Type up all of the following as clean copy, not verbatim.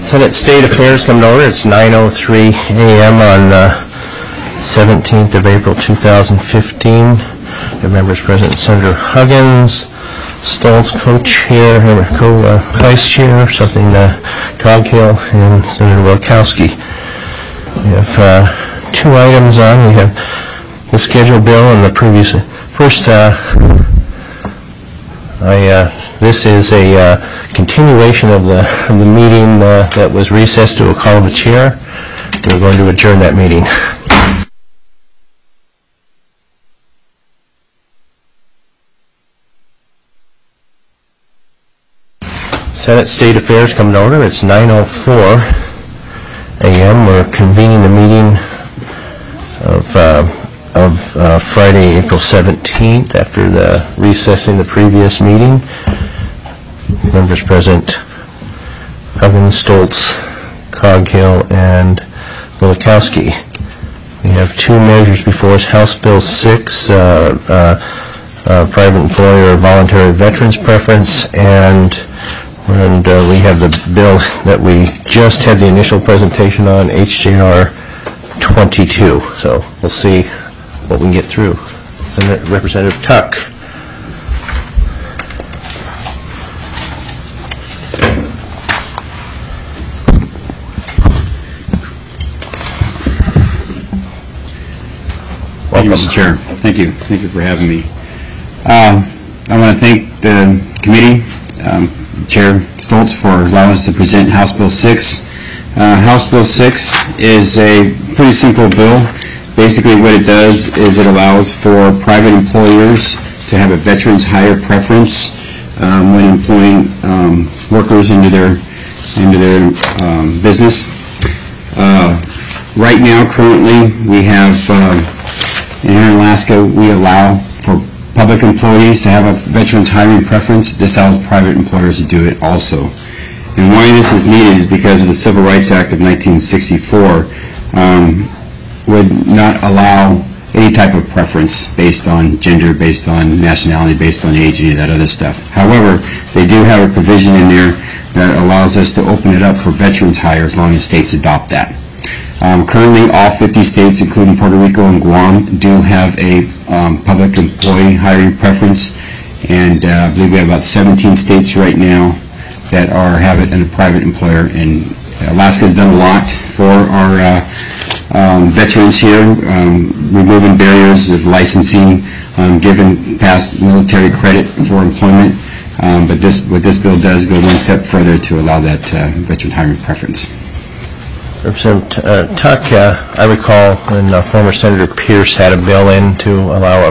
Senate State Affairs come to order. It's 9:03 a.m. on 17th of April 2015. The members present: Senator Huggins, Stoltz, co-chair, co-vice chair, Coghill, and Senator Wilkowski. We have two items on. We have the schedule bill and the previous. First, this is a continuation of the meeting that was recessed to a call of the chair. We're going to adjourn that meeting. Senate State Affairs come to order. It's 9:04 a.m. We're convening the meeting of Friday, April 17th, after the recessing the previous meeting. Members present: Huggins, Stoltz, Coghill, and Wilkowski. We have two measures before us: House Bill 6, private employer voluntary veterans preference, and we have the bill that we just had the initial presentation on, HJR 22. So we'll see what we can get through. Senator Representative Tuck. Thank you, Mr. Chair. Thank you. Thank you for having me. I want to thank the committee, Chair Stoltz, for allowing us to present House Bill 6. House Bill 6 is a pretty simple bill. Basically what it does is it allows for private employers to have a veterans hire preference when employing workers into their business. Right now, currently, we have here in Alaska, we allow for public employees to have a veterans hiring preference. This allows private employers to do it also. And why this is needed is because of the Civil Rights Act of 1964 would not allow any type of preference based on gender, based on nationality, based on age, any of that other stuff. However, they do have a provision in there that allows us to open it up for veterans hire as long as states adopt that. Currently, all 50 states, including Puerto Rico and Guam, do have a public employee hiring preference, and I believe we have about 17 states right now that have it in a private employer. And Alaska has done a lot for our veterans here, removing barriers of licensing, giving past military credit for employment. But what this bill does go one step further to allow that veteran hiring preference. Representative Tuck, I recall when former Senator Pierce had a bill in to allow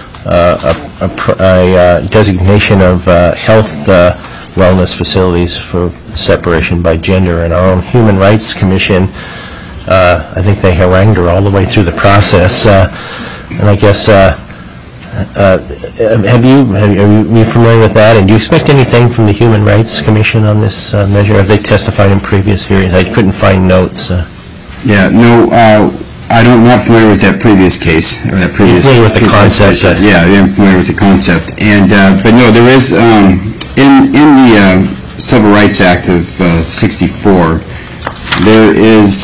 a designation of health wellness facilities for separation by gender, and our own Human Rights Commission, I think they harangued her all the way through the process. And I guess, are you familiar with that? And do you expect anything from the Human Rights Commission on this measure? Have they testified in previous hearings? I couldn't find notes. Yeah, no, I'm not familiar with that previous case, or that previous. You're familiar with the concept? Yeah, I'm familiar with the concept. And but no, there is in the Civil Rights Act of '64, there is.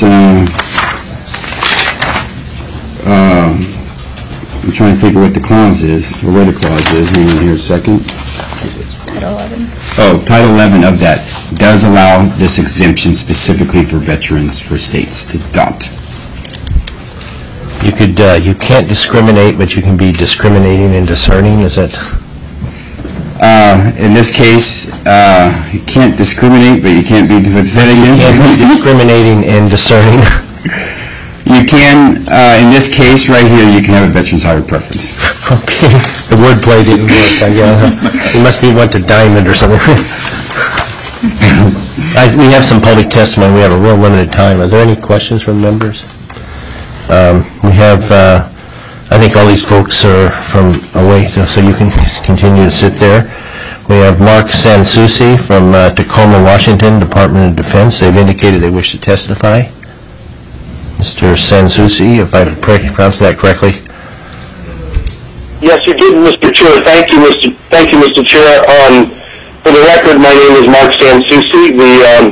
I'm trying to think of what the clause is, or where the clause is. Hang on here a second. Title 11. Oh, Title 11 of that does allow this exemption specifically for veterans, for states to adopt. You can't discriminate, but you can be discriminating and discerning. Is that? In this case, you can't discriminate, but you can't be. Say that again. You can't be discriminating and discerning. You can, in this case right here, you can have a veterans hire preference. Okay, the wordplay didn't work. It must be went to Diamond or something. We have some public testimony. We have a real limited time. Are there any questions from members? We have, I think all these folks are from away, so you can continue to sit there. We have Mark Sansucci from Tacoma, Washington, Department of Defense. They've indicated they wish to testify. Mr. Sansucci, if I pronounced that correctly. Yes, you did, Mr. Chair. Thank you, Mr. Chair. For the record, my name is Mark Sansucci.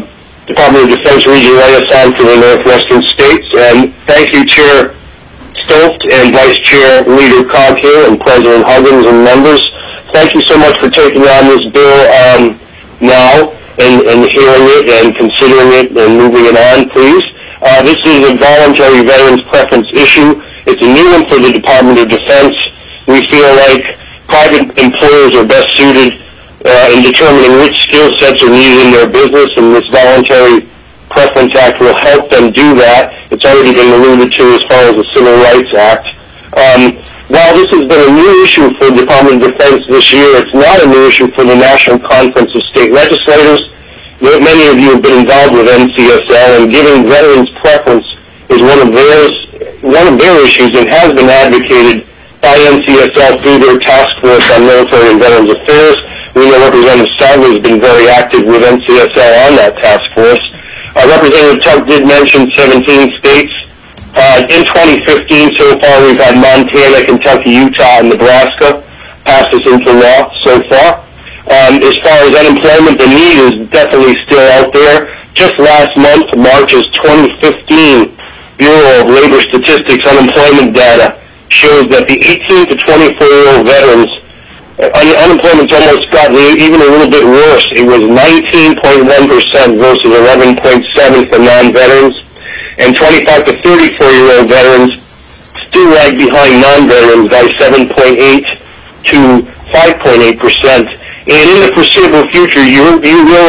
Department of Defense Region Liaison for the Northwestern States. And thank you, Chair Stoltz and Vice Chair Leader Coghill and President Huggins and members. Thank you so much for taking on this bill now and hearing it and considering it and moving it on, please. This is a voluntary veterans preference issue. It's a new one for the Department of Defense. We feel like private employers are best suited in determining which skill sets are needed in their business, and this Voluntary Preference Act will help them do that. It's already been alluded to as far as the Civil Rights Act. While this has been a new issue for the Department of Defense this year, it's not a new issue for the National Conference of State Legislators. Many of you have been involved with NCSL, and giving veterans preference is one of their issues and has been advocated by NCSL through their task force on military and veterans affairs. We know Representative Sadler has been very active with NCSL on that task force. Representative Tuck did mention 17 states. In 2015 so far, we've had Montana, Kentucky, Utah, and Nebraska pass this into law so far. As far as unemployment, the need is definitely still out there. Just last month, March's 2015 Bureau of Labor Statistics unemployment data shows that the 18 to 24-year-old veterans, unemployment's almost gotten even a little bit worse. It was 19.1% versus 11.7% for non-veterans, and 25 to 34-year-old veterans still lag behind non-veterans by 7.8 to 5.8%. And in the foreseeable future, you will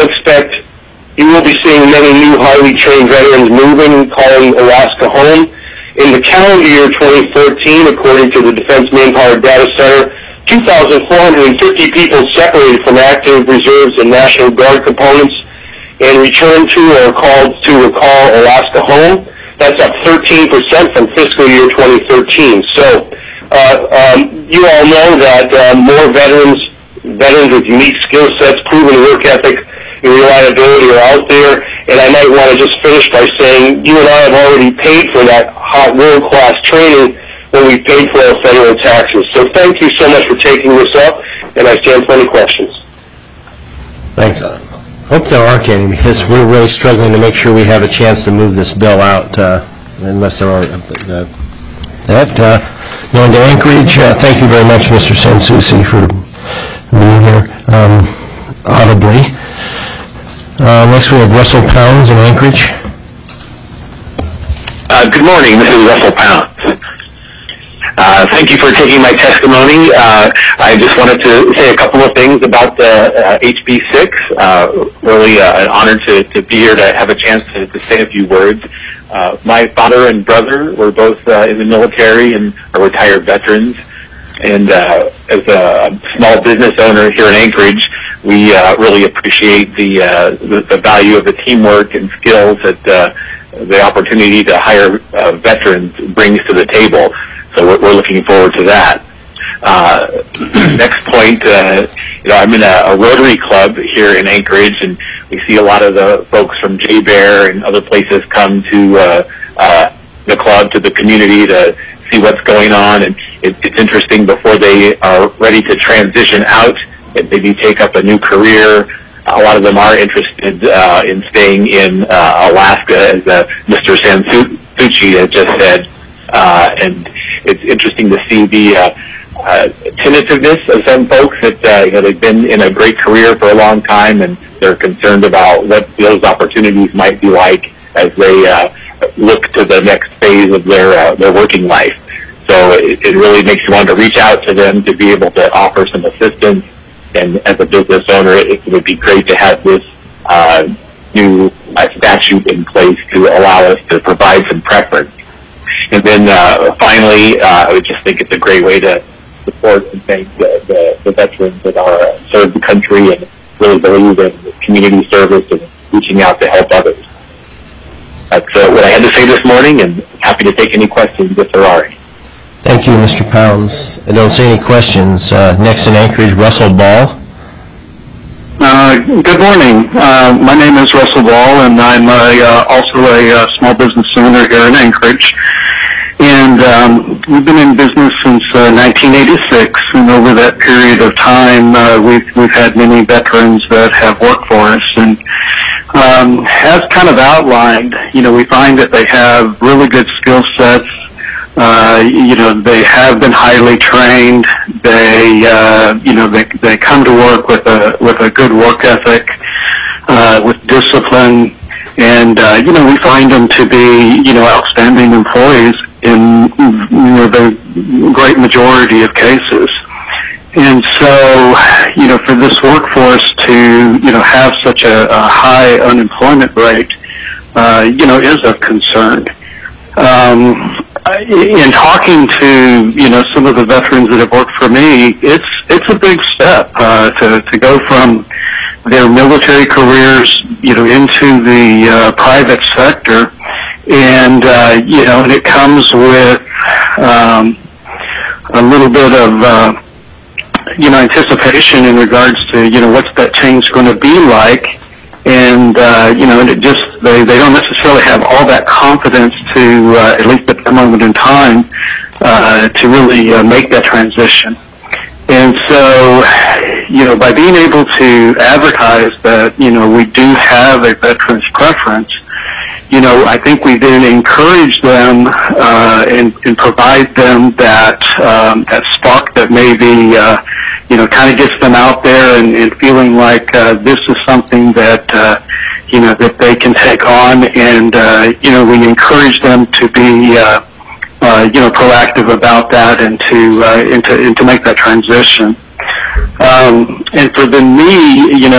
be seeing many new highly trained veterans moving, calling Alaska home. In the calendar year 2014, according to the Defense Manpower Data Center, 2,450 people separated from active reserves and National Guard components and returned to or called to recall Alaska home. That's up 13% from fiscal year 2013. So you all know that more veterans with unique skill sets, proven work ethic, and reliability are out there. And I might want to just finish by saying you and I have already paid for that hot world-class training when we paid for our federal taxes. So thank you so much for taking this up, and I stand for any questions. Thanks. Hope there aren't any, because we're really struggling to make sure we have a chance to move this bill out, unless there are. Going to Anchorage, thank you very much, Mr. Sansucci, for being here audibly. Next we have Russell Pounds in Anchorage. Good morning. This is Russell Pounds. Thank you for taking my testimony. I just wanted to say a couple of things about HB 6. Really an honor to be here to have a chance to say a few words. My father and brother were both in the military and are retired veterans. And as a small business owner here in Anchorage, we really appreciate the value of the teamwork and skills that the opportunity to hire veterans brings to the table. So we're looking forward to that. Next point, I'm in a Rotary Club here in Anchorage, and we see a lot of the folks from J-Bear and other places come to the club, to the community, to see what's going on. And it's interesting, before they are ready to transition out and maybe take up a new career, a lot of them are interested in staying in Alaska, as Mr. Sansucci had just said. And it's interesting to see the tentativeness of some folks that they've been in a great career for a long time, and they're concerned about what those opportunities might be like as they look to the next phase of their working life. So it really makes you want to reach out to them to be able to offer some assistance. And as a business owner, it would be great to have this new statute in place to allow us to provide some preference. And then finally, I would just think it's a great way to support and thank the veterans that are serve the country and really believe in community service and reaching out to help others. That's what I had to say this morning, and happy to take any questions if there are any. Thank you, Mr. Pounds. I don't see any questions. Next in Anchorage, Russell Ball. Good morning. My name is Russell Ball, and I'm also a small business owner here in Anchorage. And we've been in business since 1986, and over that period of time, we've had many veterans that have worked for us. And has kind of outlined, we find that they have really good skill sets. They have been highly trained. They come to work with a good work ethic, with discipline, and we find them to be outstanding employees in the great majority of cases. And so, for this workforce to have such a high unemployment rate, is of concern. In talking to some of the veterans that have worked for me, it's a big step to go from their military careers into the private sector, and and it comes with a little bit of anticipation in regards to what's that change going to be like. And and it just they don't necessarily have all that confidence to at least at the moment in time to really make that transition. And so by being able to advertise that we do have a veteran's preference, I think we then encourage them and provide them that spark that maybe kind of gets them out there and feeling like this is something that that they can take on, and we encourage them to be proactive about that and to make that transition. And for the me, you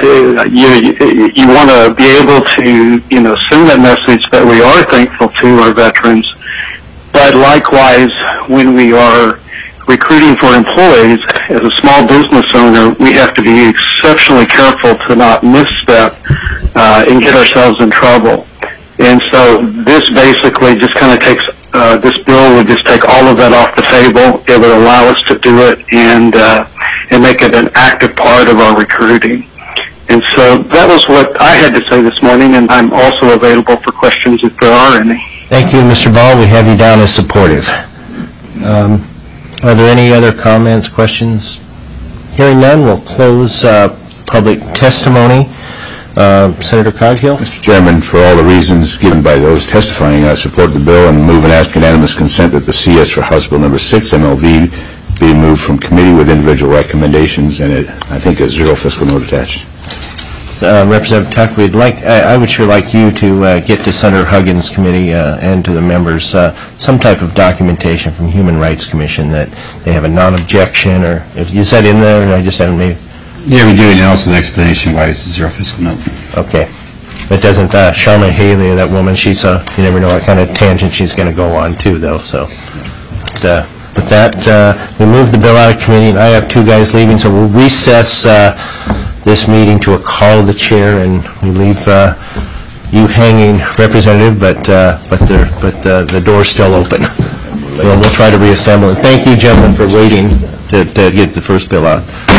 want to be able to send that message that we are thankful to our veterans, but likewise when we are recruiting for employees, as a small business owner, we have to be exceptionally careful to not misstep and get ourselves in trouble. And so this basically just kind of takes, this bill would just take all of that off the table. It would allow us to do it and make it an active part of our recruiting. And so that was what I had to say this morning, and I'm also available for questions if there are any. Thank you, Mr. Ball. We have you down as supportive. Are there any other comments, questions? Hearing none, we'll close public testimony. Senator Coghill? Mr. Chairman, for all the reasons given by those testifying, I support the bill and move and ask unanimous consent that the CS for House Bill number 6, MLV, be moved from committee with individual recommendations, and I think a zero fiscal note attached. Representative Tuck, I would sure like you to get to Senator Huggins' committee and to the members some type of documentation from Human Rights Commission that they have a non-objection, or if you said in there, I just haven't made. Yeah, we do, and also an explanation why it's a zero fiscal note. Okay. But doesn't Sharma Haley, that woman, you never know what kind of tangent she's going to go on too, though. So with that, we move the bill out of committee, and I have two guys leaving, so we'll recess this meeting to a call of the chair, and we leave you hanging, Representative, but the door's still open. We'll try to reassemble. And thank you, gentlemen, for waiting to get the first bill out.